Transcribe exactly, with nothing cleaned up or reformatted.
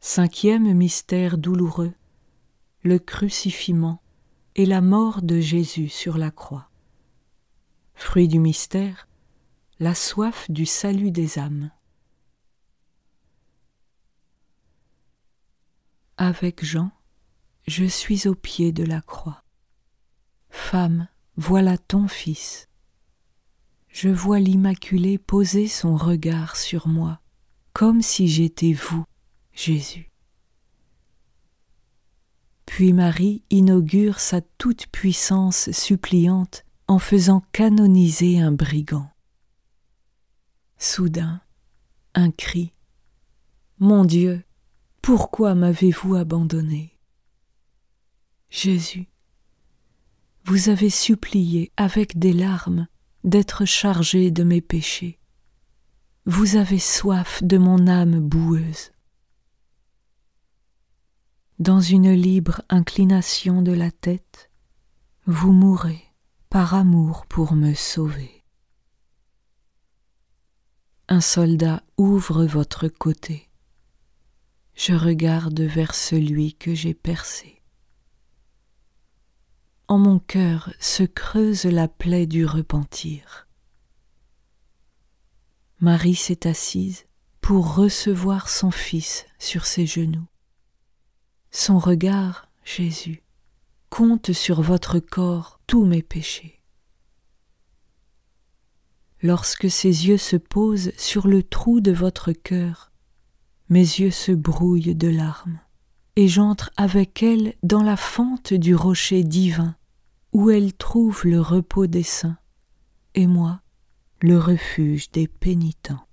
Cinquième mystère douloureux, le crucifiement et la mort de Jésus sur la croix. Fruit du mystère, la soif du salut des âmes. Avec Jean, je suis au pied de la croix. Femme, voilà ton fils. Je vois l'Immaculée poser son regard sur moi, comme si j'étais vous, Jésus. Puis Marie inaugure sa toute-puissance suppliante en faisant canoniser un brigand. Soudain, un cri. Mon Dieu, pourquoi m'avez-vous abandonné? Jésus, vous avez supplié avec des larmes d'être chargé de mes péchés. Vous avez soif de mon âme boueuse. Dans une libre inclination de la tête, vous mourrez par amour pour me sauver. Un soldat ouvre votre côté. Je regarde vers celui que j'ai percé. En mon cœur se creuse la plaie du repentir. Marie s'est assise pour recevoir son fils sur ses genoux. Son regard, Jésus, compte sur votre corps tous mes péchés. Lorsque ses yeux se posent sur le trou de votre cœur, mes yeux se brouillent de larmes, et j'entre avec elle dans la fente du rocher divin, où elle trouve le repos des saints, et moi, le refuge des pénitents.